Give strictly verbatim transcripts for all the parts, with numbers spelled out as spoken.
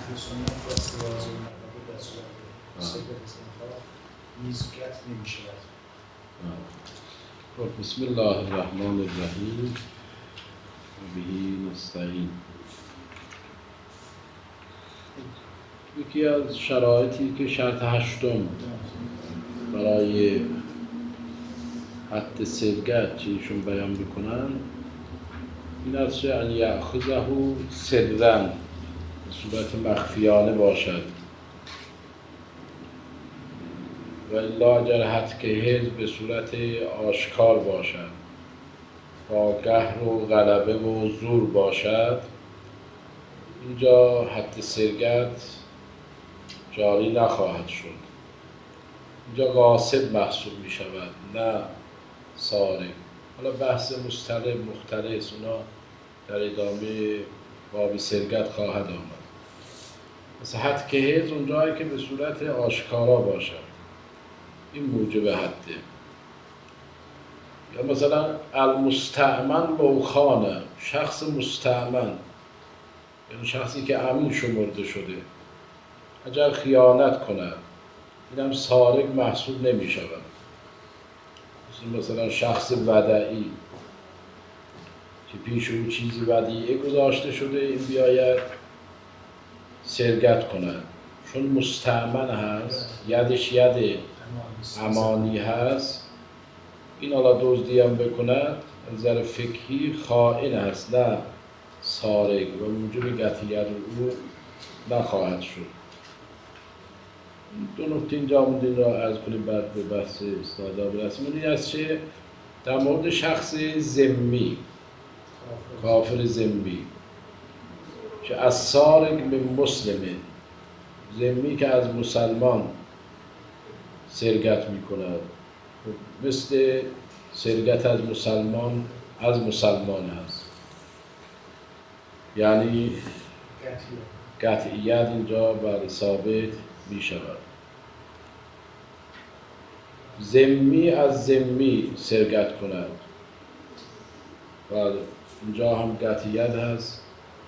اهل سنت دست واضح نقابه در صورت سقوط استنفار نیز قطع نمی شود. بسم الله الرحمن الرحیم و به نستعین. یکی از شرایطی که شرط هشتم برای حد سرگت که ایشون بیان میکنن این است که ان یأخذه سرًا به صورت مخفیانه باشد و الا اگر حد که حد به صورت آشکار باشد، با قهر و غلبه و زور باشد، اینجا حد سرگت جاری نخواهد شد. اینجا غاصب محسوب می شود، نه سارق. حالا بحث مسترب مختلس اونا در ادامه باب سرگت خواهد آمد. مثل حد که حد اونجایی که به صورت آشکارا باشد، این موجب حده. یا مثلا المستأمن لو خان، شخص مستأمن یعنی شخصی که امین شمرده شده اگر خیانت کند اینم سارق محسوب نمی شود. مثلا شخص ودعی که پیش او چیزی ودیعه گذاشته شده این بیاید سرگت کند، چون مستأمن هست، یدش ید امانی هست، این حالا دزدی هم بکند از نظر فقهی خائن هست نه سارق و موجب قطعیت او نخواهد شد. دو نکته اینجا موندین را عرض کنیم بعد به بحث استعداد برسیم. این است که در مورد شخص ذمی، کافر ذمی که از سارق به مسلمه، ذمی که از مسلمان سرگت می کند، مثل سرگت از مسلمان از مسلمان هست، یعنی قطعیت اینجا بر ثابت می شود. ذمی از ذمی سرگت کند، بله اینجا هم قطعیت هست.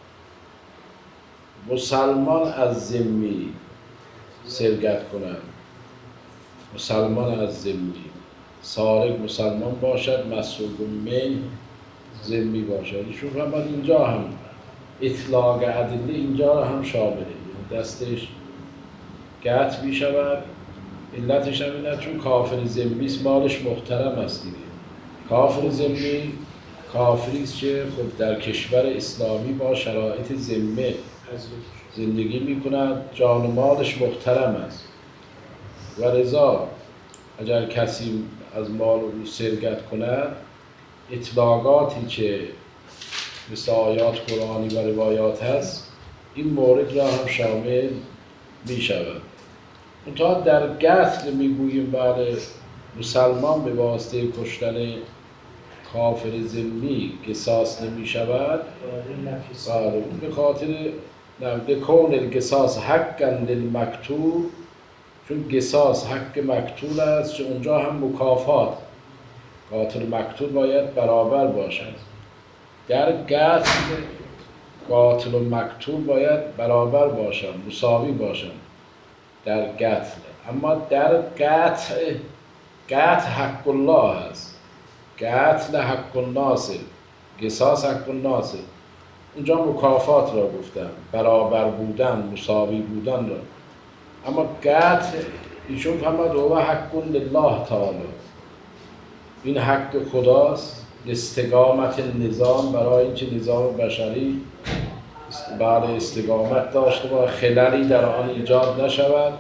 مسلمان از ذمی سرگت کند، مسلمان از ذمی، سارق مسلمان باشد، مسروق من ذمی باشد. ایشون فرمود اینجا هم اطلاق ادله اینجا را هم شامله، دستش قطع می شود. علتش هم اینه چون کافر ذمی است، مالش محترم است دیگه. کافر ذمی کافری است که خود در کشور اسلامی با شرایط ذمه زندگی می کند، جان و مالش محترم است و لذا اگر کسی از مال او سرقت کند، اطلاقاتی که مثل آیات قرآنی و روایات هست این مورد را هم شامل می شود. منتها در قتل می گوییم برای مسلمان به واسطه کشتن کافر ذمی قصاص نمی شود، به خاطر لکون القصاص حقا للمقتول، چون قصاص حق مقتول است که اونجا هم مکافات قاتل مقتول باید برابر باشد. در قتل قاتل و مقتول باید برابر باشند، مساوی باشند در قتل. اما در قتل قتل حق الله است، قتل حق الناس، قصاص حق الناس. اونجا مکافات را گفتم، برابر بودن، مساوی بودن را. اما قتل ایشون فرمود هو حق لله تعالی، این حق خداست، استقامت نظام، برای اینکه نظام بشری بعد استقامت داشته با خللی در آن ایجاد نشود.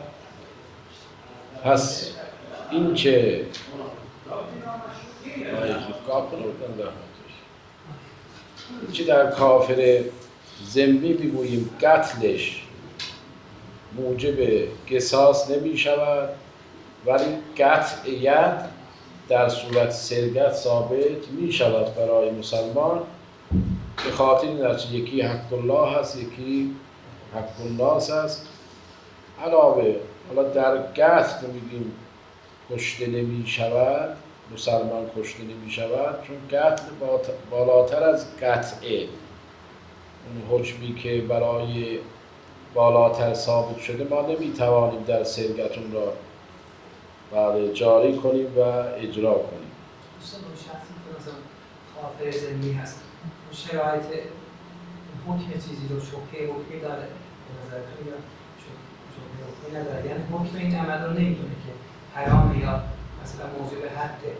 پس این که این که در کافر ذمی بگوییم قتلش موجب قصاص نمی شود، ولی قطعیت در صورت سرقت ثابت می شود برای مسلمان، به خاطر این است یکی حق الله هست، یکی حق الناس هست. علاوه حالا در قتل میگیم کشته نمی شود، مسلمان کشته نمی شود، چون قتل بالاتر از قطعه. اون حکمی که برای بالاتر ثابت شده ما نمیتوانیم در سرگت اون را بله جاری کنیم و اجرا کنیم. دوستان اون شخصی که مثلا کافر ذمی هست اون شرایط حکم چیزی رو شبهه حکمی داره به نظرتون یا شبهه حکمی نداره؟ یعنی حکم این عمل رو نمیدونه که حرامه یا مثلا موجب حده.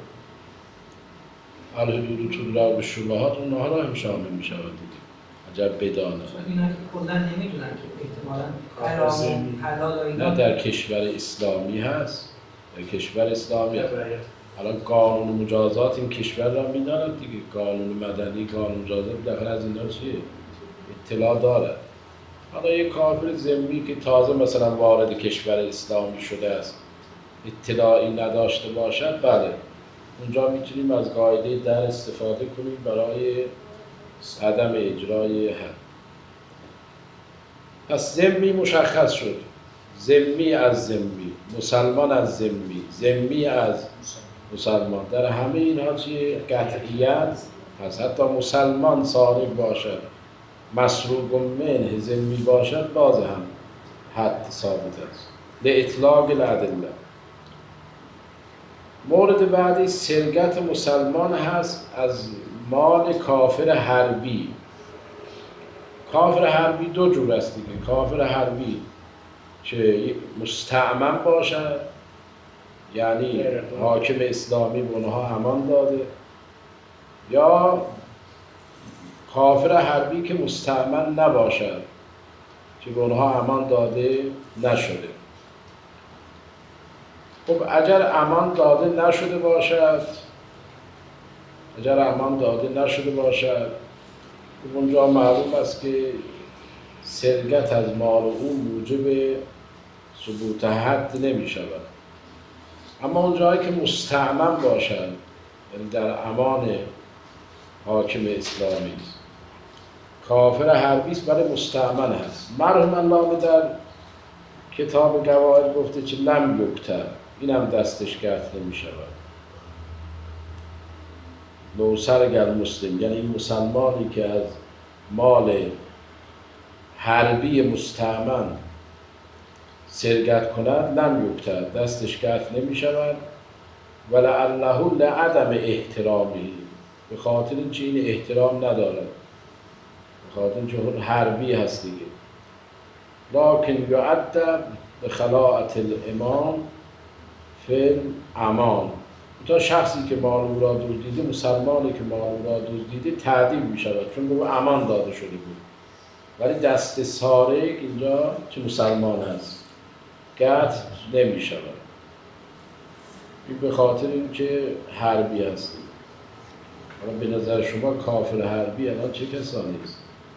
الحدود تدرک بالشبهات اونها را هم شامل می شود دیگه عجب بدانه. چون اینا که کلا نمیدونن که احتمالاً حرام و حلال و اینا نه در کشور اسلامی هست، در کشور اسلامی هست. الان قانون مجازات این کشور را میداند دیگه، قانون مدنی، قانون مجازات داخل از اینا چیه؟ اطلاع داره. حالا یک کافر ذمی که تازه مثلا وارد کشور اسلامی شده است اطلاعی نداشته باشد، بله اونجا میتونیم از قاعده در استفاده کنیم برای عدم اجرای حد. پس ذمی مشخص شد، ذمی از ذمی، مسلمان از ذمی، ذمی از مسلمان، در همه اینها چیه؟ قطعیت هست. حتی مسلمان سارق باشد مسروق منه ذمی باشد باز هم حد ثابت است لاطلاق الادله. مورد بعدی سرقت مسلمان هست از مال کافر حربی. کافر حربی دو جور است دیگه. کافر حربی که مستأمن باشد، یعنی حاکم اسلامی به اونها امان داده، یا کافر حربی که مستأمن نباشد که به اونها امان داده نشده. خب اگر امان داده نشده باشد اگر امان داده نشده باشد اونجا معلوم است که سرقت از مال او موجب ثبوت حد نمی شود. اما اونجایی که مستأمن باشد، یعنی در امان حاکم اسلامی است، کافر حربی است ولی مستأمن هست. مرحوم علامه در کتاب قواعد گفته که لم یکتر، اینم دستش گرفت نمی شود. لو سرق المسلم، یعنی این مسلمانی که از مال حربی مستأمن سرقت کند لم یکتر، دستش گرفت نمی شود. ولعله لعدم احترامی، به خاطر اینکه این احترام ندارد، به خاطر اینکه حربی هست دیگه. لکن یعدب به خلاعت الامام فی امان، تا شخصی که مال او را دزدیده، مسلمانی که مال او را دزدیده تعدیب می شود چون به او امان داده شده بود. ولی دست سارق اینجا که مسلمان هست قطع نمی شود، این به خاطر اینکه حربی هست. حالا به نظر شما کافر حربی الان چه کسانی است؟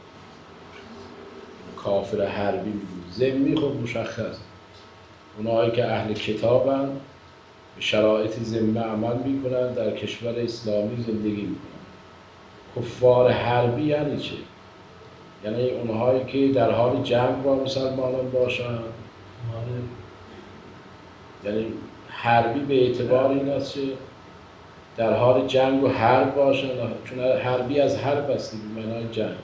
کافر حربی بود. ذمی خب مشخص، اونهایی که اهل کتابن به شرایط ذمه عمل میکنن، در کشور اسلامی زندگی میکنن. کفار حربی یعنی چه؟ یعنی اونهایی که در حال جنگ با مسلمانان باشن. یعنی حربی به اعتبار این است که در حال جنگ و حرب باشن، چون حربی از حرب است به معنای جنگ.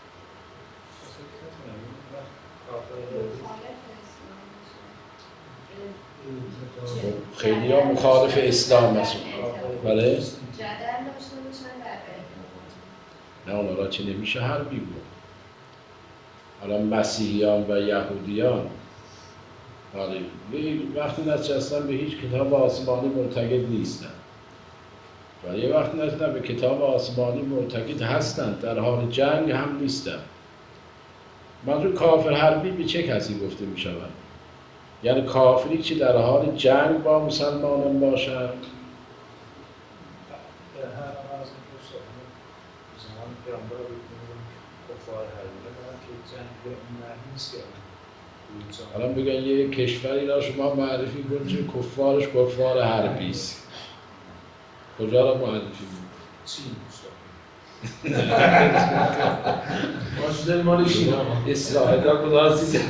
خیلی ها مخالف اسلام هست. بله؟ نه اونا را چه نمیشه حربی بود. حالا مسیحیان و یهودیان بله وقتی نچستن به هیچ کتاب آسمانی معتقد نیستن، ولی یه وقتی نچستن به کتاب آسمانی معتقد هستند، در حال جنگ هم نیستن. منظور کافر حربی به چه کسی گفته می شود؟ یعنی کافری که در حال جنگ با مسلمانان باشند. در هر از زمان پیامبر کفار حربی دارن که جنگ به اون معنی نیست که الان بگن یه کشوری را شما معرفی کنید که کفارش کفار حربی است، کجا را معرفی کنید؟ چین مستقیم مال چین اسرائیل را کجا زیده.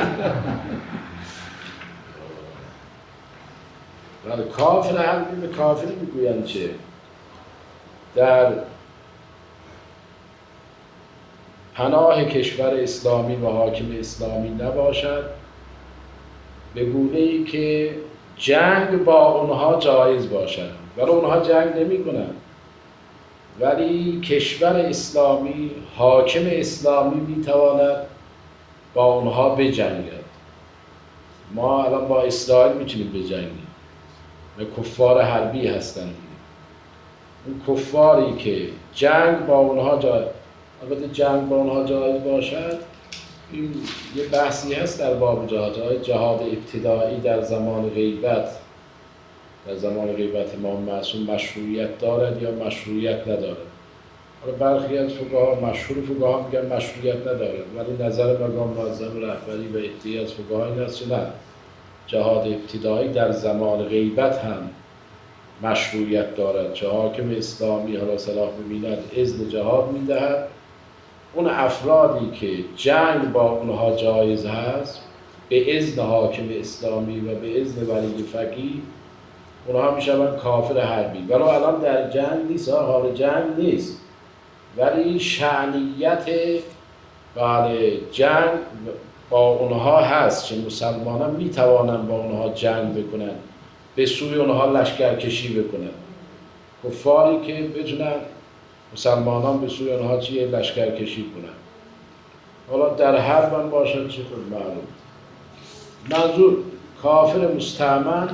ولی کافر حربی به کافری میگویند چه؟ در پناه کشور اسلامی و حاکم اسلامی نباشد، به گونه‌ای که جنگ با اونها جایز باشد. ولی اونها جنگ نمی کنند، ولی کشور اسلامی، حاکم اسلامی می تواند با اونها بجنگد. ما الان با اسرائیل میتونیم بجنگیم و کفار حربی هستند. اون کفاری که جنگ با اونها جایز، البته جنگ با اونها جایز باشد، این یه بحثی هست در باب جهاد. جهاد ابتدایی در زمان غیبت، در زمان غیبت امام معصوم مشروعیت دارد یا مشروعیت ندارد؟ حالا برخی از فقها، مشهور فقها میگن مشروعیت ندارد، ولی نظر مقام معظم رهبری و عده‌ای از فقها این است که نه، جهاد ابتدایی در زمان غیبت هم مشروعیت دارد. چه حاکم اسلامی حالا صلاح ببیند اذن جهاد میدهد، اون افرادی که جنگ با اونها جایز هست به اذن حاکم اسلامی و به اذن ولی فقیه، اونها میشوند کافر حربی. ولی الان در جنگ نیست، حال جنگ نیست، ولی شأنیت بله جنگ با اونها هست که مسلمانان میتوانند با اونها جنگ بکنن، به سوی اونها لشکرکشی بکنن. کفاری که بتونن مسلمانان به سوی اونها چیه لشکرکشی کنن. حالا در حرب هم باشد چه خود معلوم. منظور کافر مستعمن،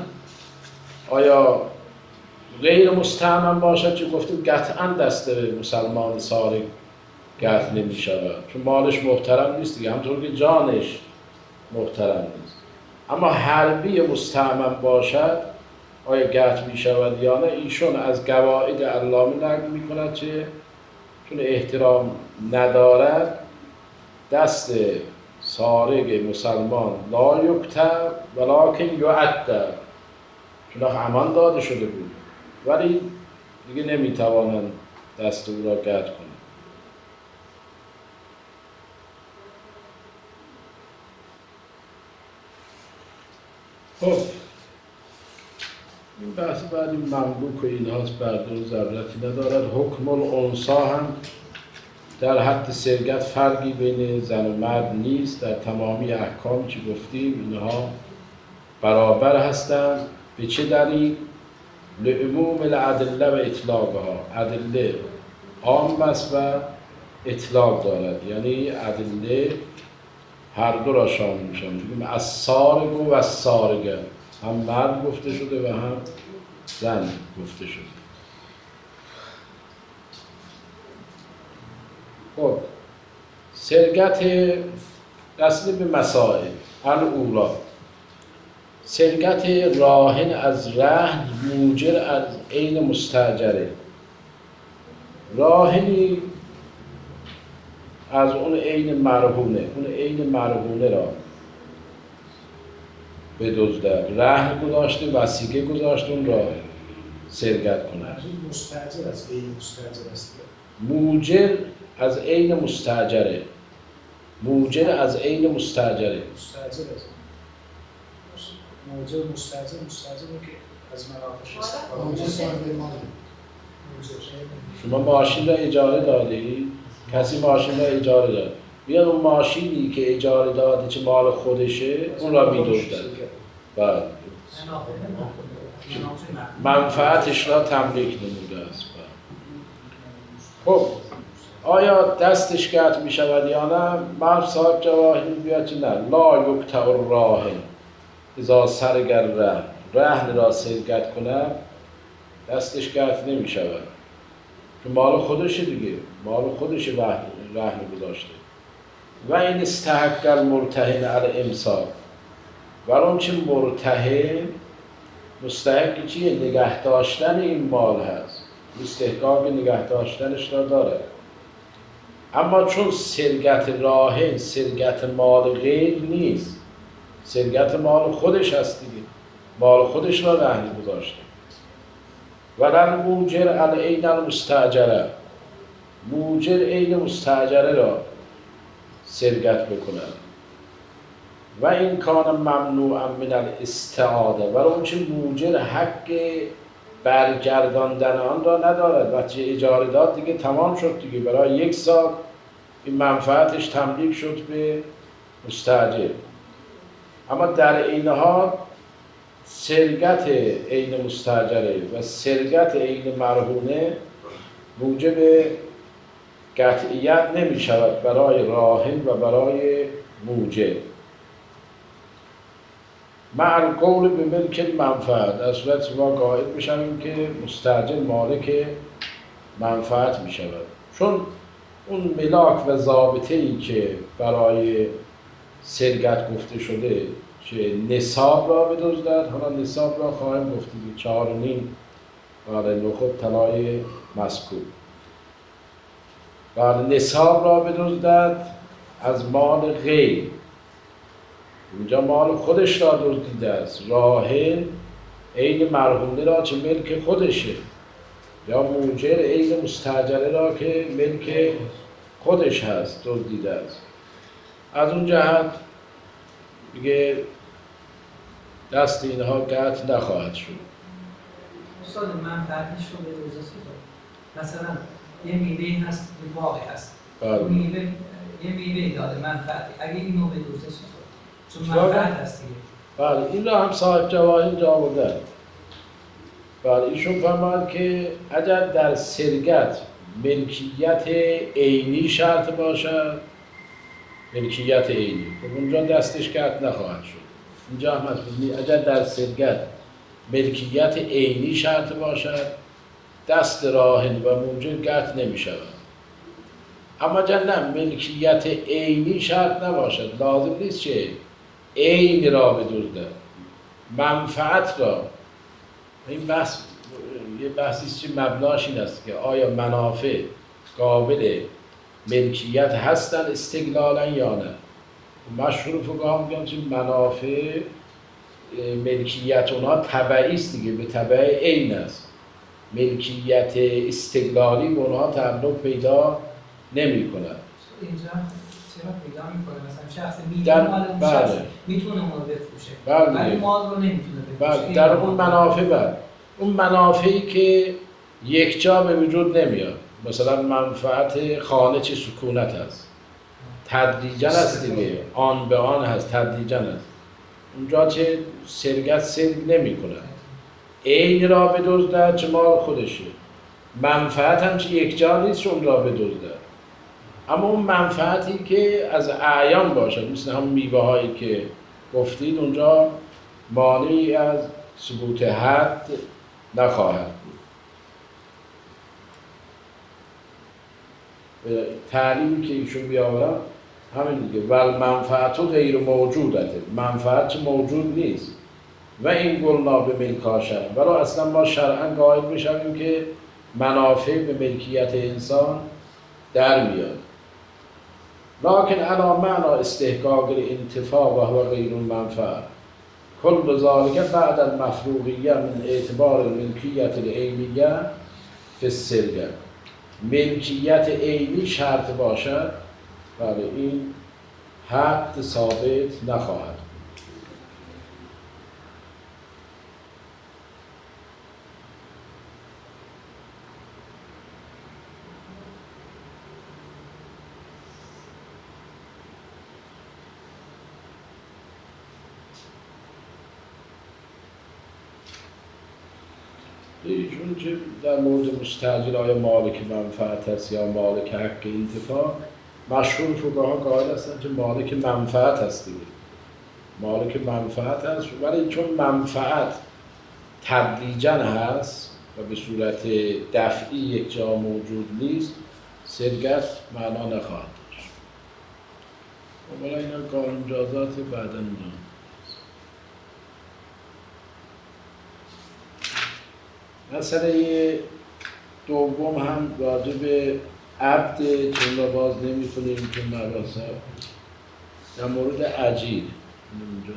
آیا غیر مستعمن باشد که گفتیم قطعا دست مسلمان سارق قطع نمی شود، چون مالش محترم نیست دیگه، همطور که جانش محترم نیست. اما حربی مستعمن باشد آیا قطع می شود یا نه؟ ایشون از قواعد علامه نقل می کند که چون احترام ندارد دست سارق مسلمان لا یقطع ولکن یعدل، چون امان داده شده بود ولی دیگه نمی توانند دست او را قطع کنند. خب این بحث بعد این مملوک و این هاست، برده و ضرورتی ندارد. حکم الانثی هم در حد سرقت فرقی بین زن و مرد نیست، در تمامی احکام که گفتیم اینها برابر هستند. به چه دلیل؟ لعموم الادله و اطلاقها، ادله عام است و اطلاق دارد، یعنی ادله هر دو را شامل میشن. میگیم از سارق و از سارقه، هم مرد گفته شده و هم زن گفته شده. خب سرقت رسل به مسائل الاولا، سرقت راهن از رهن موجر از عین مستاجره. راهنی از اون عین مرهونه، اون عین مرهونه را بدزدد، رهن گذاشته، وثیقه گذاشته، اون را سرقت کنه. مستاجر از عین مستاجر است. موجر از عین مستاجره، موجر از عین مستاجره. مستاجر از موجر مستاجر مستاجر که از مراکش استفاده می‌کنه. شما ماشین را اجاره دادی؟ کسی ماشین را اجاره داد، بیاد اون ماشینی که اجاره داده چه مال خودشه اون را می‌دزدد. بعد منفعتش را تملیک نموده است. خب آیا دستش قطع می شود یا نه؟ مرد صاحب جواهر بیاد که نه، لا یقطع الراهن اذا سرق الرهن، رهن را سرقت کنه دستش قطع نمی شود، که مال خودشه دیگه، مال خودش رهن گذاشته. و این استحق المرتهن علی امساک، و اون چه مرتهن مستحق چیه؟ نگه داشتن این مال هست، استحقاق نگه داشتنش را داره. اما چون سرقت راهن سرقت مال غیر نیست، سرقت مال خودش هست دیگه، مال خودش را رهن گذاشته. ولن موجر علی عین المستاجره، موجر عین مستاجره را سرقت بکنند. و این کان ممنوعا من الاستعاده، ولی اون چه موجر حق برگرداندن آن را ندارد. وقتی اجاره داد دیگه تمام شد دیگه، برای یک سال این منفعتش تملیک شد به مستاجر. اما در این حال سرقت عین مستاجره و سرقت عین مرهونه موجب قطعیت نمی شود برای راهن و برای موجب. مع القول به ملک المنفعت، در صورت ما قائل میشویم که مستاجر مالک منفعت می شود، چون اون ملاک و ضابطه‌ای که برای سرقت گفته شده که نصاب را بدزدد، حالا نصاب را خواهیم گفتید چهار و نیم برای نخود طلای مذکور، برای نصاب را بدزدد از مال غیر، اینجا مال خودش را دزدیده است، راهن عین مرهونه را چه ملک خودشه، یا موجر عین مستاجره را که ملک خودش هست دزدیده است. از اون جهت دیگه دست اینها قطع نخواهد شد. استاد منفعتش رو به روزه مثلا یه میوه هست، یه باغی هست، بله. میوه یه میوه داده منفعتی، اگه اینو به روزه چون منفعت هست دیگه. بله این را هم صاحب جواهر جا آوردن. بله ایشون فرماید که اگر در سرقت ملکیت عینی شرط باشد، ملکیت عینی، خب اونجا دستش قطع نخواهد شد. اینجا هم هست اگر در سرقت ملکیت عینی شرط باشد، دست راهن و موجر قطع نمی شود. اما اگر نه ملکیت عینی شرط نباشد، لازم نیست که عین را بدزدد، منفعت را. این بحث یه بحثی است که مبناش این است که آیا منافع قابل ملکیت هستن استقلالا یا نه. مشهور فقها میگن که منافع ملکیت اونها تبعی است دیگه، به تبع عین است، ملکیت استقلالی به اونها تعلق پیدا نمی کند. اینجا چرا پیدا میکنه؟ مثلا شخص میتونه مال اون شخص میتونه اون رو بفروشه ولی مال رو نمیتونه بفروشه. در اون منافع بر اون منافعی که یک جا به وجود نمیاد، مثلا منفعت خانه چه سکونت هست، تدریجاً است دیگه، آن به آن هست، تدریجاً است، اونجا چه سرقت سرق نمی کند. عین را بدزدد چه مال خودشه، منفعت هم چه یک جا نیست اون را بدزدد. اما اون منفعتی که از اعیان باشد، مثل هم میوه هایی که گفتید، اونجا مانعی از ثبوت حد نخواهد بود. تعلیمی که ایشون بیاورن همین دیگه، ول منفعت غیر موجودته، منفعت چه موجود نیست و این گلنا به ملکا شرع، ولی اصلا ما شرعا قائل میشویم که منافع به ملکیت انسان در میاد. لکن علی معنا استحقاق الانتفاع و هو غیر المنفعه، کل ذلك بعد المفروغیه من اعتبار الملکیت العینیه فی السرقه. ملکیت عینی شرط باشد، بله این حد ثابت نخواهد. ایشون که در مورد مستاجر آیا مالک منفعت است یا مالک حق انتفاع، مشهور فقها قائل هستند که مالک منفعت است دیگه، مالک منفعت است، ولی چون منفعت تدریجاً هست و به صورت دفعی یک جا موجود نیست، سرقت معنا نخواهد داشت. ولی اینا قانون جازات بعداً میاد. مسئله دوم هم راجع به عبد چون را باز نمی کنیم که مراسم در مورد اجیر اینجا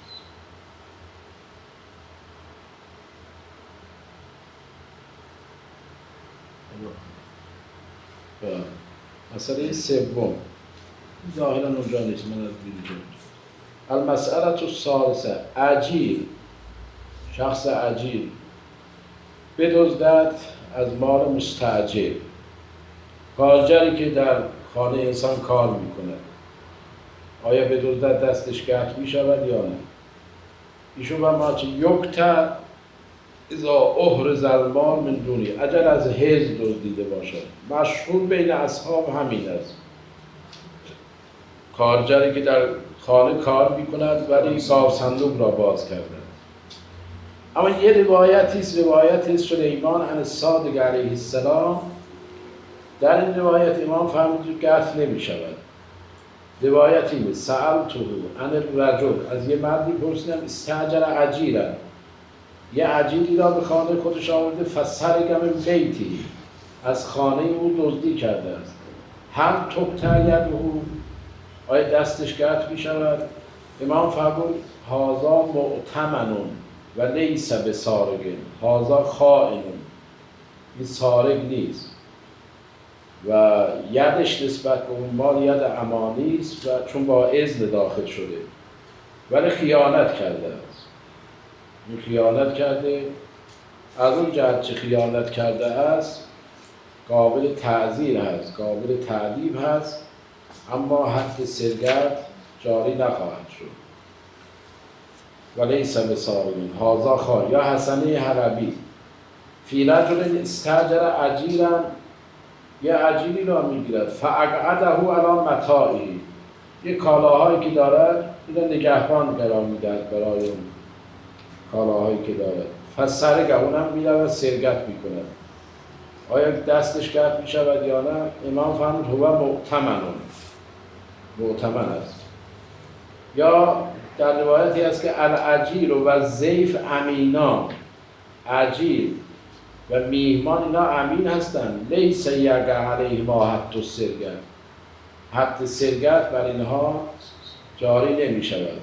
هست. مسئله سوم ظاهرا اونجا نیست، من از دیگه المسئله الثالثه، اجیر، شخص اجیر بدزدد از مال مستاجر، کارگری که در خانه انسان کار میکنه، آیا به دزدت دستش گرد میشود یا نه؟ ایشون و ما چه یکتا اذا احرز المال من دونی، اگر از حرز دزدیده باشد. مشهور بین اصحاب همین است، کارگری که در خانه کار میکند ولی گاو صندوق را باز کرده. اما یه روایتی است، روایت سلیمان عن الصادق علیه السلام. در این روایت امام فرمود گرد نمی شود. روایت اینه سألته عن الرجل، از یه مردی پرسیدم استاجر اجیرا، یه اجیری را به خانه خودش آورده، فسرق من بیتی، از خانه او دزدی کرده است، هل تقطع یده، آیا دستش گرد می شود؟ امام فرمود هذا مؤتمن و لیس بسارق، هذا خائن، این سارق نیست و یدش نسبت به اون مال ید امانی است و چون با اذن داخل شده، ولی خیانت کرده است. این خیانت کرده، از اون جهت چه خیانت کرده است قابل تعزیر هست، قابل تعذیب هست، اما حد سرگرد جاری نخواهد شد. ولیس بسارق هذا خائن. یا حسنه حلبی فی رجل استاجر اجیرا، یه اجیری را میگیرد فاقعده علی متاعی، یه کالاهایی که دارد اینا نگهبان قرار میدهد برای اون کالاهایی که دارد، فسرقه، اونم میرود سرقت میکند. آیا دستش گرد میشود یا نه؟ امام فرمود هو مؤتمن، مؤتمن است. یا در روایتی هست که الاجیر و ضیف امینا، اجیر و میهمان اینا امین هستند. لیس یقع علیهما حد السرقه، حد سرقت بر اینها جاری نمی شود.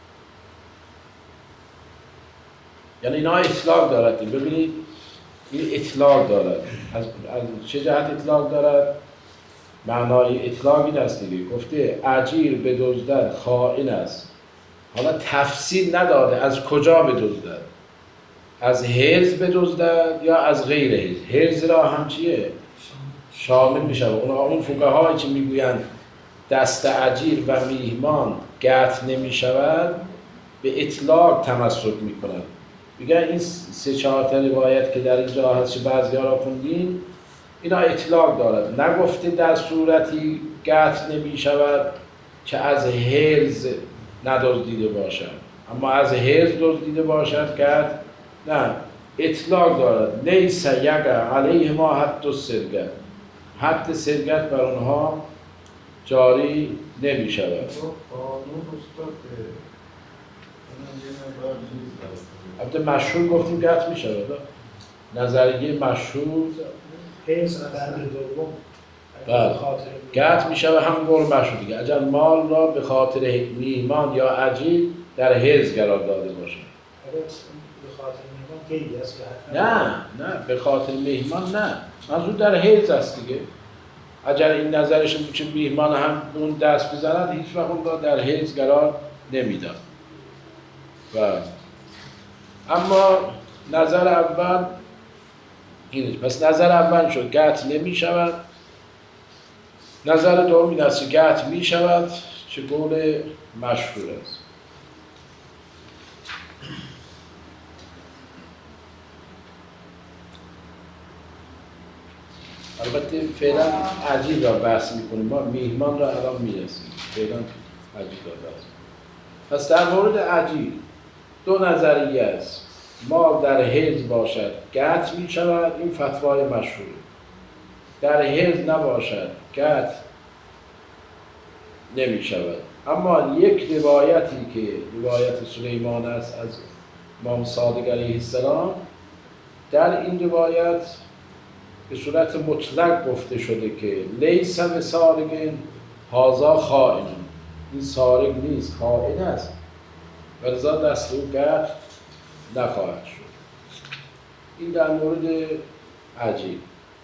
یعنی اینا اطلاق دارد. ببینید این اطلاق دارد. از, از چه جهت اطلاق دارد؟ معنای اطلاق این است دیگه، گفته اجیر بدزدد خائن است. حالا تفصیل نداده از کجا بدزدد، از حرز بدزدد یا از غیر حرز. حرز را هم چیه؟ شامل میشه. اون اون فقهایی که میگویند دست اجیر و میهمان قطع نمیشود به اطلاق تمسک میکنند. میگن این سه چهار تا روایت که در اینجا هست که بعضی‌ها را خوندین اینا اطلاق دارد، نگفته در صورتی قطع نمیشود که از حرز ندزدیده باشد، اما از حرز دزدیده باشد قطع نه، اطلاق دارد. لیس یقع علیهما حد السرقه، حد سرقت بر اونها جاری نمی شود. البته مشهور گفتیم قطع می شود، نظریه مشهور حیث قدر دوم بله قطع می شود، هم قول مشهور دیگه، اگر مال را به خاطر میهمان یا اجیر در حرز قرار داده باشد. به خاطر میهمان قیدی است که نه نه به خاطر میهمان نه، منظور در حرز است دیگه. اگر این نظرش بود که میهمان هم اون دست بزند هیچ وقت اون را در حرز قرار نمیداد. و اما نظر اول اینه، پس نظر اول شد قطع نمی شود. نظر دوم این است که قطع می شود، چه قول مشهور است. البته فعلا عجیب را بحث میکنیم، ما میهمان را الان میرسیم، فعلا عجیب را بحث. پس در مورد عجیب دو نظریه است. مال در حرز باشد قطع می شود، این فتوای مشهوره. در حرز نباشد قطع نمی شود. اما یک روایتی که روایت سلیمان است از امام صادق علیه السلام، در این روایت به صورت مطلق گفته شده که لیس بسارق هذا خائن، این سارق نیست، خائن است و لذا دست او قطع نخواهد شد. این در مورد عجیب.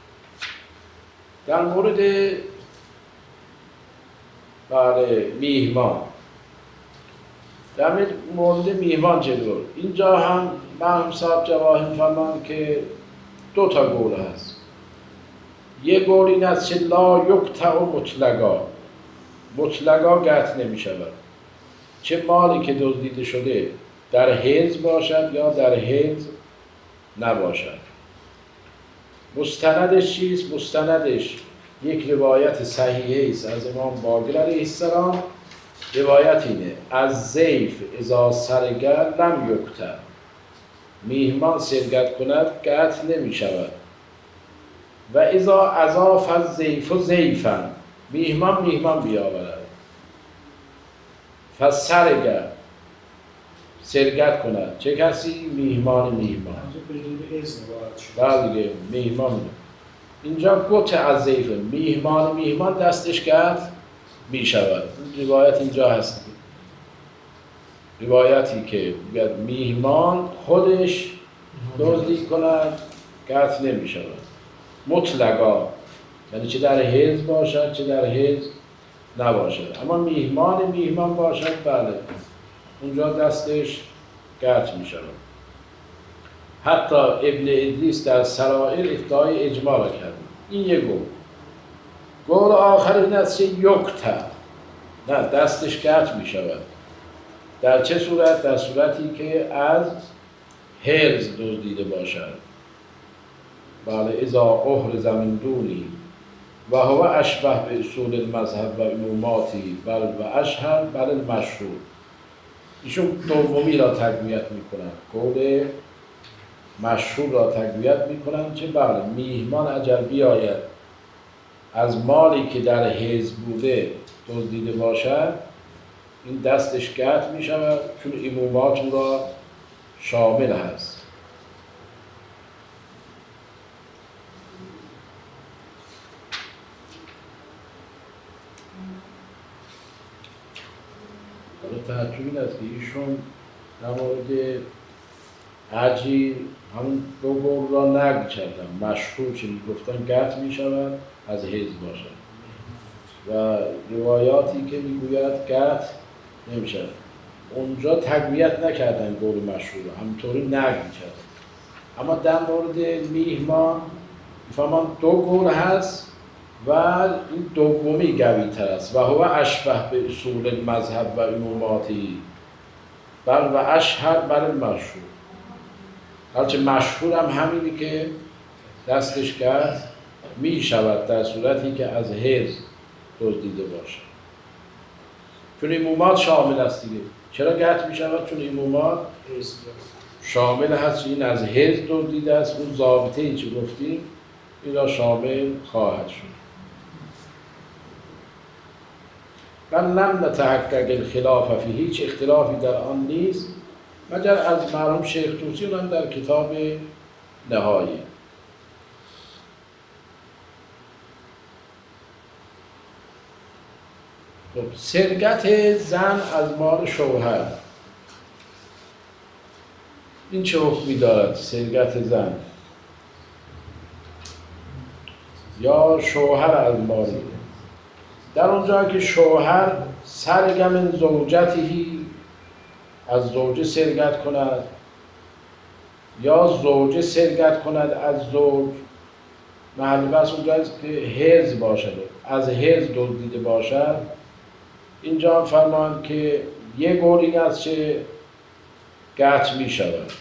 در مورد بله میهمان، در مورد میهمان جلو اینجا هم مرحوم صاحب جواهر فرمان که دو تا قول هست. یه قول این است که لا یقطع مطلقا، مطلقا قطع نمی شود، چه مالی که دزدیده شده در حرز باشد یا در حرز نباشد. مستندش چیست؟ مستندش یک روایت صحیحه است از امام باقر علیه السلام. روایت اینه: از ضیف اذا سرگر لم یقطع، میهمان سرقت کند قطع نمی شود. و اذا اضاف الضیف ضیفا، میهمان میهمان بیاورد، فسرگر سرقت کند چه کسی؟ میهمان میهمان. بدون اذن وارد شد. بله دیگه میهمان. اینجا قطع از ضیف، میهمان میهمان دستش قطع می شود. روایت اینجا هست، روایتی که بیاد میهمان خودش دزدی کند قطع نمی شود. مطلقا یعنی چه در حرز باشد چه در حرز نباشد. اما میهمان میهمان باشد بله اونجا دستش قطع می شود. حتی ابن ادریس در سرائر ادعای اجماع را کرد. این یک قول. قول آخر این است که یقطع، نه دستش قطع می شود. در چه صورت؟ در صورتی که از حرز دزدیده باشد. بله اذا احرز من دونی و هو اشبه به اصول المذهب و عموماتی بل و اشهر بل المشهور. ایشون دومی را تقویت می کنند، قول مشهور را تقویت می کنند که بله میهمان اگر بیاید از مالی که در حرز بوده دزدیده باشد این دستش قطع می شود چون عمومات او را شامل هست. حالا تعجب این است که ایشون در مورد عجیر همون دو قول را نقل کردن. مشهور چه میگفتن قطع می شود از حرز باشد و روایاتی که میگوید قطع نمی شود اونجا تقویت نکردن قول مشهور، همطوری نقل کردن. اما در مورد میهمان میفهمم دو قول هست و این دومی قوی تر است. و هو اشبه به اصول المذهب و عموماتی بل و اشهر بل المشهور. هرچه مشهور هم همینی که دستش قطع می شود در صورتی که از حرز دزدیده باشد. چون عمومات شامل است دیگه. چرا قطع می شود؟ چون عمومات شامل هست. این از حرز دزدیده است، اون ضابطه ای چه گفتیم این را شامل خواهد شد. من لم نتحقق الخلاف فی، هیچ اختلافی در آن نیست مگر از مرحوم شیخ طوسی، اونم در کتاب نهایه. خب سرقت زن از مال شوهر این چه حکمی دارد؟ سرقت زن یا شوهر از مال، در اونجا که شوهر سرق من زوجتی، از زوجه سرقت کند یا زوجه سرقت کند از زوج، محل بحث اونجا است که حرز باشد، از حرز دزدیده باشد. اینجا هم فرمان که یک قول این است که قطع می شود،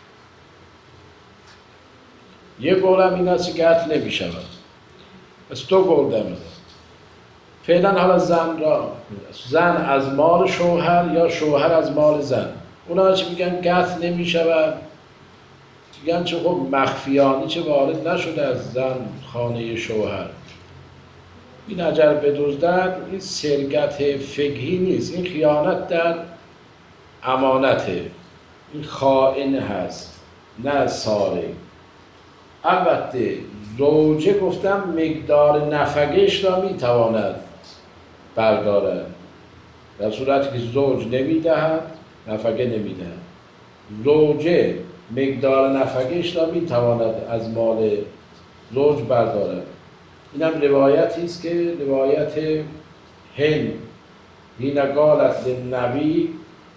یک قول هم این است که قطع نمی شود. پس دو قول دمیده. فعلا حالا زن را، زن از مال شوهر یا شوهر از مال زن، اونا چه میگن؟ قطع نمی شود. میگن چه خب مخفیانه چه وارد نشده از زن خانه شوهر، این اگر بدزدن این سرقت فقهی نیست، این خیانت در امانته، این خائن هست نه سارق. البته زوجه گفتم مقدار نفقهش را میتواند بردارد، در صورتی که زوج نمیدهد نفقه نمیدهد. زوجه مقدار نفقهش را میتواند از مال زوج بردارد. این هم روایتی است که روایت هند هین قالت للنبی،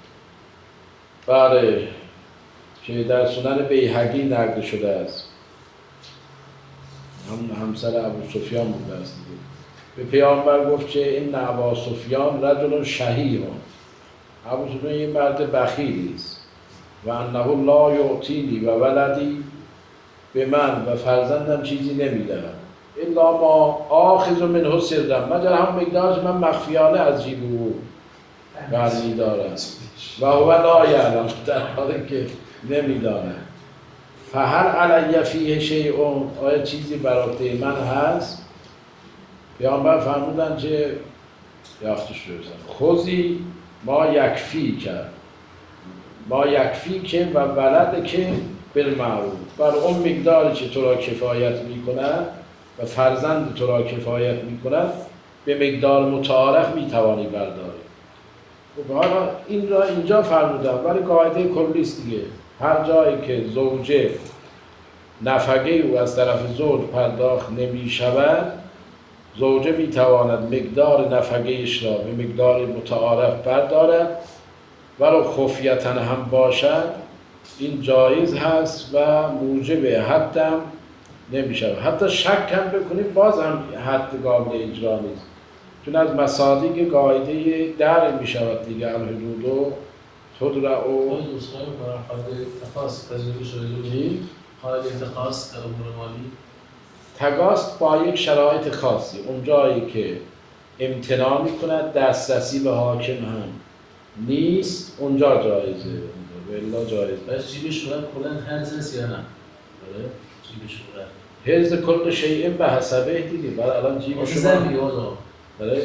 بله، که در سنن بیهقی نقل شده است. هم همسر ابو سفیان بوده است دیگه. به پیامبر گفت که این ابا سفیان رجل شحیح، ابو سفیان یه مرد بخیلی است و انه لا یعطینی و ولدی، به من و فرزندم چیزی نمیدهد الا ما آخذ منه سرا، مگر هم مقدارش من مخفیانه از جیب او برمی‌دارم و هو لا یعلم، در حالی که نمیدانه. فهل علی فیه شیء، آیا چیزی برای من هست؟ پیامبر فرمودن که یافتش رو بزن خوزی ما یکفی کرد ما یکفی که و ولد که بالمعروف، بر اون مقداری که تو را کفایت میکند و فرزند تو را کفایت میکند به مقدار متعارف میتوانی برداری. خب حالا این را اینجا فرمودن، ولی قاعده کلی است دیگه. هر جایی که زوجه نفقه او از طرف زوج پرداخت نمی شود، زوجه می تواند مقدار نفقه‌اش را به مقدار متعارف بردارد، ولو خفیتاً هم باشد این جایز هست و موجب حدم نمی شود. حتی شک هم بکنیم باز هم حد قابل اجرا نیست، چون از مصادیق قاعده در می شود دیگه. الحدود و تدرع و دوستان کنم قاعده تقاس تجربه شده چی؟ قاعده تقاس در امور مالی تقاست با یک شرایط خاصی، اون جایی که امتناع می کند دسترسی به حاکم هم نیست اونجا جایزه، اونجا بلا جایزه. بس جیب شورت کلن هرز نیست یا نه؟ بله؟ جیب شورت حرز کل شیء به حسبه دیگه. بعد الان جیب واسه شما زن بیاد آقا برای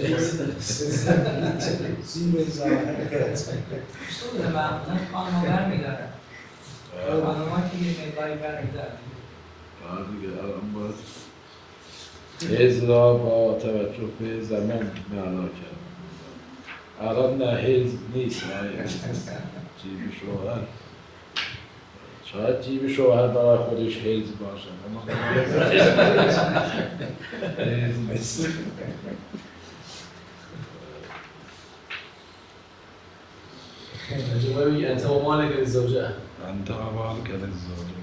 زیر زمان اصول معمولا خانم‌ها برمی‌دارن. خانم‌ها که یه مقداری برمی‌دارن. دیگه الان باز حرز را با توجه به زمان معنا کرد. الان نه حرز نیست، جیب شوهر شاید جیب شوهر برای خودش حرز باشه، اما حرز نیست. جواب بگی انت و مالک الزوجه. انت اول که الزوجه.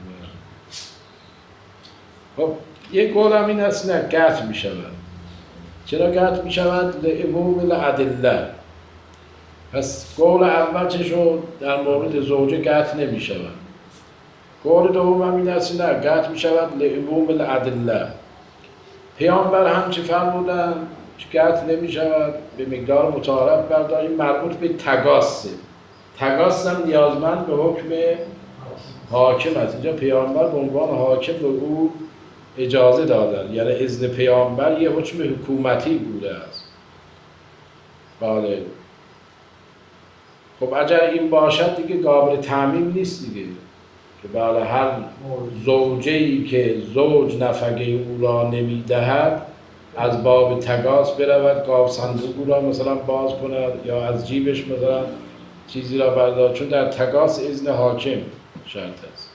خب یک قول هم این هست نه قطع می شود. چرا قطع می شود؟ لعموم الادله. پس قول اول چه شد؟ در مورد زوجه قطع نمی شود. قول دوم هم این هست نه قطع می شود لعموم الادله. پیامبر هم چه فرمودن؟ قطع نمی شود به مقدار متعارف برداریم، مربوط به تقاصه. تقاص هم نیازمند به حکم حاکم است. اینجا پیامبر به عنوان حاکم به او اجازه دادن، یعنی اذن پیامبر یه حکم حکومتی بوده است. بله. خب اگر این باشد دیگه قابل تعمیم نیست دیگه، که بله هر زوجه‌ای که زوج نفقه او را نمیدهد از باب تقاص برود قاب صندوق او را مثلا باز کند یا از جیبش مثلا چیزی را بردارد، چون در تقاص اذن حاکم شرط است.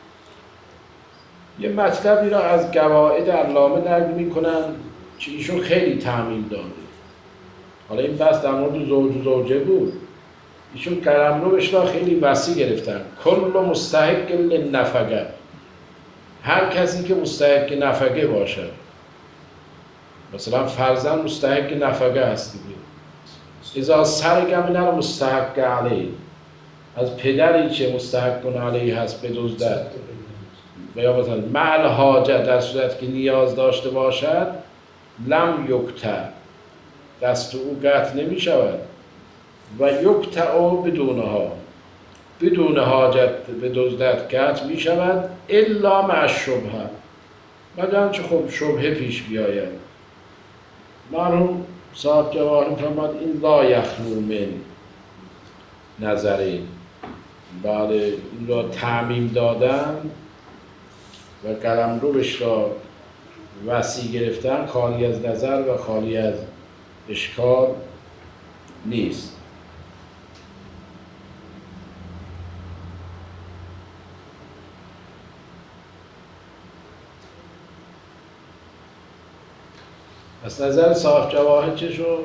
یه مطلبی را از قواعد علامه نقل می‌کنن که ایشون خیلی تعمیم داده. حالا این بحث در مورد زوج و زوجه بود، ایشون قلمروش را خیلی وسیع گرفتن. کل مستحق للنفقه، هر کسی که مستحق نفقه باشد، مثلا فرزند مستحق نفقه هست دیگه. اذا سرق من المستحق علیه، از پدری که مستحق علیه هست بدزدد و یا مثلا مع الحاجه، در صورت که نیاز داشته باشد، لم یقطع، دست او قطع نمی شود و یقطع بدونها، بدون حاجت به دزدت قطع می شود الا مع الشبهه، مگر آنچه خب شبهه پیش بیاید. مرحوم صاحب جواهر فرمود این لا یخلو من نظرین. بله این را تعمیم دادن و قلمروش را وسیع گرفتن خالی از نظر و خالی از اشکال نیست. از نظر صاحب جواهر چه شد؟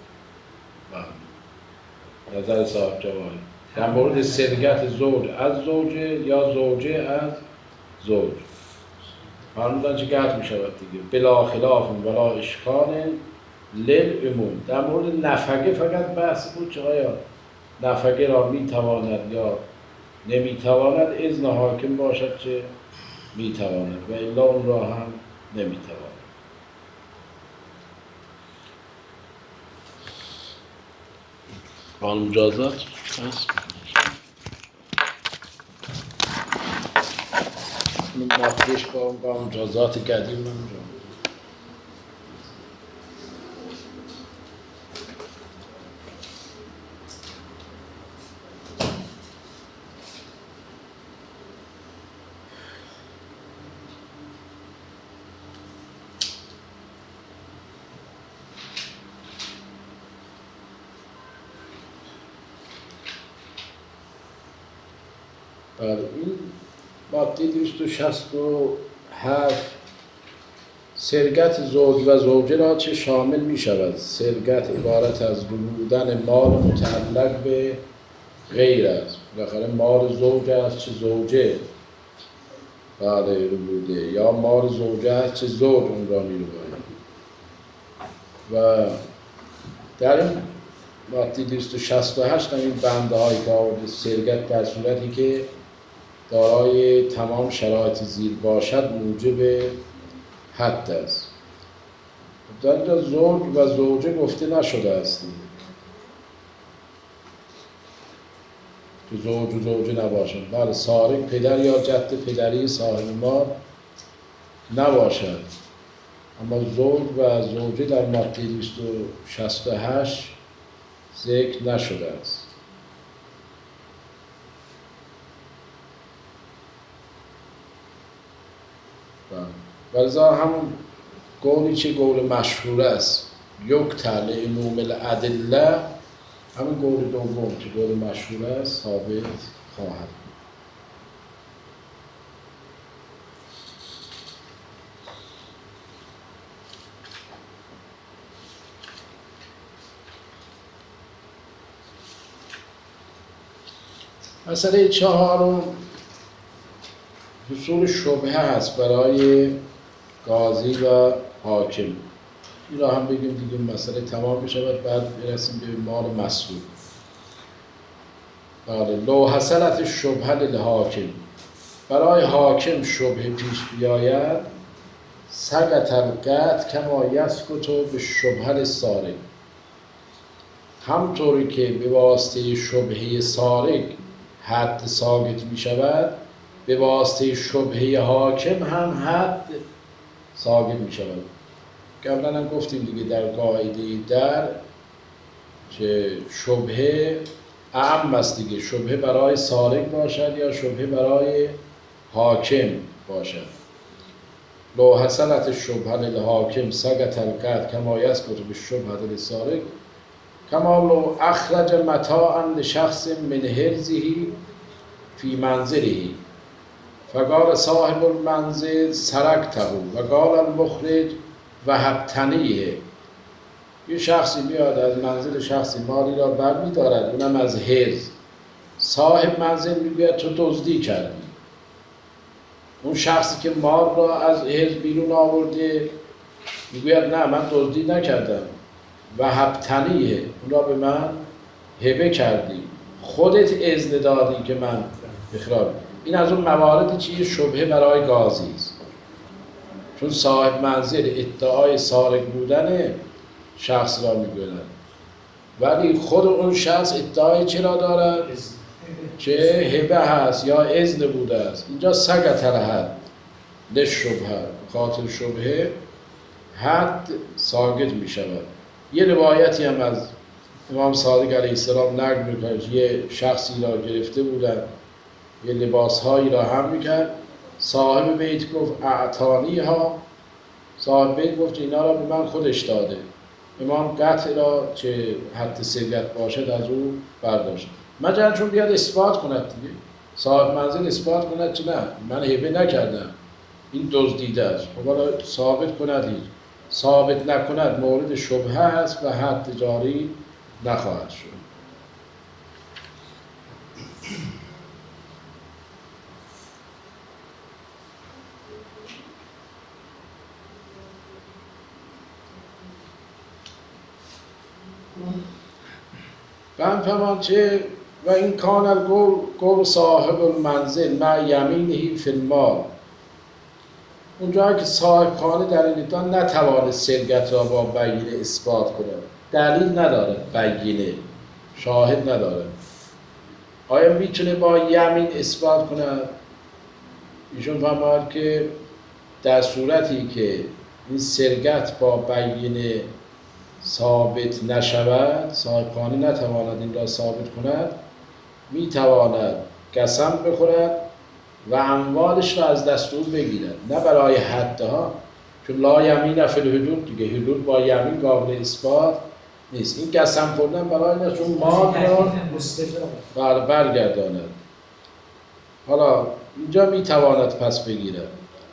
نظر صاحب جواهر در مورد سرقت زوج از زوجه یا زوجه از زوج. فرمودن چه قطع می شود دیگه بلا خلاف ولا اشکال للعموم. در مورد نفقه فقط بحث بود که آیا نفقه را می تواند یا نمی تواند اذن حاکم باشد که می تواند و الا اون را هم نمی تواند. قانون مجازات هست ماتریش با قانون مجازات قدیم نمی‌دونم. بله این ماده دویست و شصت و هفت سرقت زوج و زوجه را چه شامل می شود؟ سرقت عبارت از ربودن مال متعلق به غیر است. بالاخره مال زوج است چه زوجه بله ربوده، یا مال زوجه است چه زوج اون را می رباید. و در این ماده دویست و شصت و هشت این بنده هایی که آورده سرقت در صورتی که دارای تمام شرایط زیر باشد موجب حد است. در اینجا زوج و زوجه گفته نشده است که زوج و زوجه نباشد. بله سارق پدر یا جد پدری صاحب مال نباشد، اما زوج و زوجه در ماده دویست و شصت و هشت ذکر نشده است. ولذا همون قولی که قول مشهور است یقتل لعموم الادله، همون قول دوم که قول مشهور است ثابت خواهد بود. مسئله چهارم حصول شبهه هست برای قاضی و حاکم. این را هم بگیم دیگه مسئله تمام بشود، بعد برسیم به مال مسئول. بله لو حصلت الشبهه للحاکم، برای حاکم شبهه پیش بیاید سقط القطع کما یسقط بالشبهه للسارق، همطوری که به واسطه شبهه سارق حد ثابت می شود به واسطه شبهه حاکم هم حد ثابت می شود. قبلا هم گفتیم دیگه در قاعده در که شبهه اعم است دیگه، شبهه برای سارق باشد یا شبهه برای حاکم باشد. لو حصلت الشبهه للحاکم سقط القطع کما یسقط بالشبهه للسارق کما لو اخرج متاعا لشخص من حرزه فی منزله فقال صاحب المنزل سرقته و قال المخرج وهبتنیه. یه شخصی میاد از منزل شخصی مالی را برمی دارد، اونم از حرز. صاحب منزل میگوید تو دزدی کردی. اون شخصی که مال را از حرز بیرون آورده میگوید نه من دزدی نکردم، وهبتنیه اون را به من هبه کردی، خودت اذن دادی که من اخراج. این از اون مواردی که شبهه برای قاضی است، چون صاحب منزل ادعای سارق بودن شخص را میگوید، ولی خود اون شخص ادعای چرا دارد؟ چه هبه هست یا اذن بوده است. اینجا سقط الحد للشبهه، خاطر شبهه حد ساقط می شود. یه روایتی هم از امام صادق علیه السلام نقل میکنه که یه شخصی را گرفته بودن، یه لباسهایی را هم میکرد، صاحب بیت گفت اعطانی ها، صاحب بیت گفت اینا را به من خودش داده. امام قطع را چه حد سرقت باشد از او برداشت، مگر چون بیاد اثبات کند دیگه، صاحب منزل اثبات کند که نه من هبه نکردم این دزدیده است، خب حالا ثابت کند، ثابت نکند مورد شبهه است و حد جاری نخواهد شد. و هم فهمان چه و این کان القول قول صاحب المنزل مع یمینه فی المال. اونجا که صاحب خانه در این ایتان نتوانست سرقت را با بینه اثبات کند، دلیل نداره، بینه شاهد نداره، آیا میتونه با یمین اثبات کند؟ ایشون فهمید که در صورتی که این سرقت با بینه ثابت نشود، صاحب خانه نتواند این را ثابت کند، میتواند قسم بخورد و اموالش را از دستور بگیرد، نه برای حدها، چون لا یمین فی الحدود دیگه، حدود با یمین قابل اثبات نیست. این قسم خوردن برای نه، چون مال را بر برگرداند. حالا اینجا میتواند پس بگیرد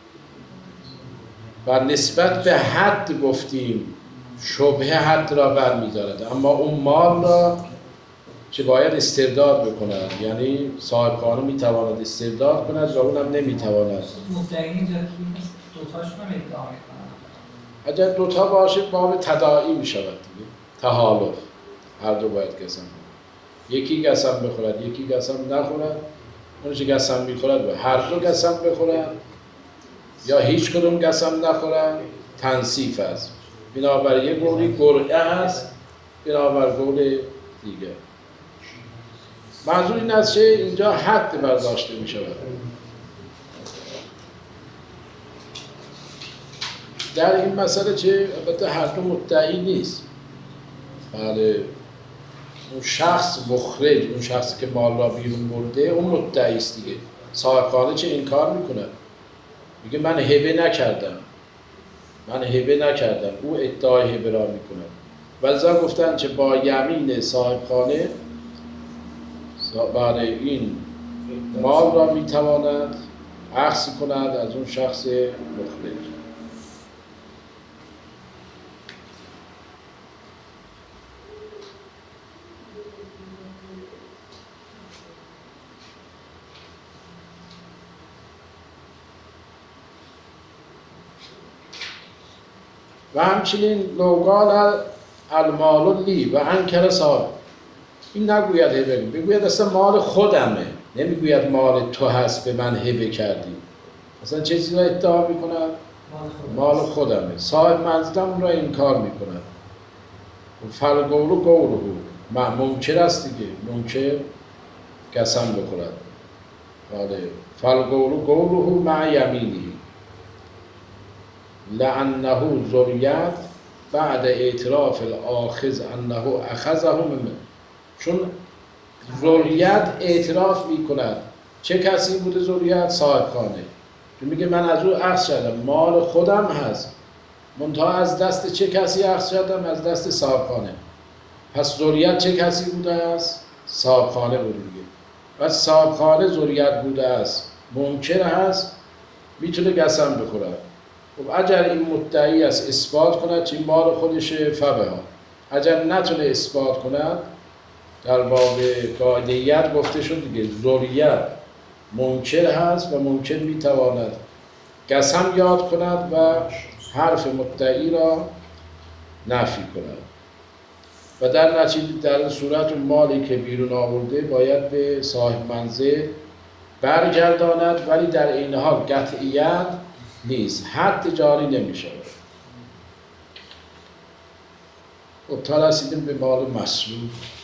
و نسبت به حد گفتیم شبهه حد را برمی‌دارد، اما اون مال را که باید استرداد بکند، یعنی صاحب خانه میتواند استرداد کند و اونم نمیتواند. مدعی اینجا کی هست؟ دوتاشون هم ادعا میکنن. اگر دوتا باشه باب تداعی میشود دیگه، تحالف، هر دو باید قسم بخورد، یکی قسم بخورد یکی قسم نخورد، اون که قسم میخورد و هر دو قسم بخورد یا هیچ کدوم قسم نخورد، تنصیف است. بنابراین یک قولی قرعه هست، بنابر قول دیگه. منظور این است که اینجا حد برداشته می شود. در این مسئله چه البته هر دو مدعی نیست. بله، اون شخص مخرج، اون شخصی که مال را بیرون برده، اون مدعی است دیگه. صاحب خانه چه انکار میکنه؟ میگه من هبه نکردم، من هبه نکردم، او ادعای هبه را میکنه. ولی گفتن که با یمین صاحب خانه برای این مال را میتواند اخذ کند از اون شخص مخرج. و همچنین لوگال المال لی و انکر صاحب، این نگوید هبه، بگوید اصلا مال خودمه، نمیگوید مال تو هست به من هبه کردی. اصلا چه چیزی را ادعا میکند؟ مال خودمه. صاحب منزلم را انکار میکند. فالقول قوله، منکر است دیگه، منکر قسم بخورد. فالقول قوله مع یمینه لانه ذریت بعد اعتراف الاخذ انه اخذه منه. چون ذریت اعتراف میکند. چه کسی بوده ذریت؟ صاحب خانه. چون میگه من از او اخذ شدم، مال خودم هست، منتها از دست چه کسی اخذ شدم؟ از دست صاحب خانه. پس ذریت چه کسی بوده است؟ صاحب خانه بوده دیگه. پس صاحب خانه ذریت بوده است، منکر هست، میتونه قسم بخورد. خب اگر این مدعی است اثبات کند چه مال خودشه فبها، اگر نتونه اثبات کند، در باب قاعدیت گفته شد دیگه، ذریت منکر هست و منکر میتواند قسم یاد کند و حرف مدعی را نفی کند و در نتیجه در صورت مالی که بیرون آورده باید به صاحب منزل برگرداند، ولی در این حال قطعیت نیست، حد جاری نمی شود. خب تا رسیدیم به مال مسروق.